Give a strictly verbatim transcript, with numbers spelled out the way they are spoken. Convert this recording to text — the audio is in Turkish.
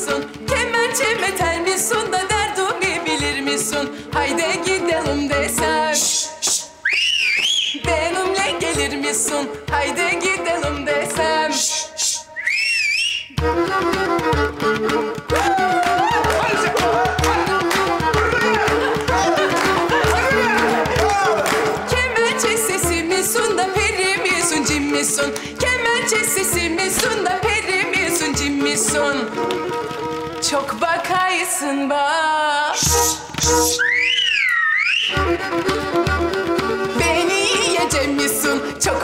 misin? Kemençeme tel misin da derdimi bilir misin? Haydi gidelim desem. Şş, şş. Benimle gelir misin? Haydi gidelim desem. Şş, şş. Kemençe sesi misin da peri misin, cin misin? Kemençe sesi misin da peri misin, cin misin? Çok bakaysın bak. Beni yiyecek misin? Çok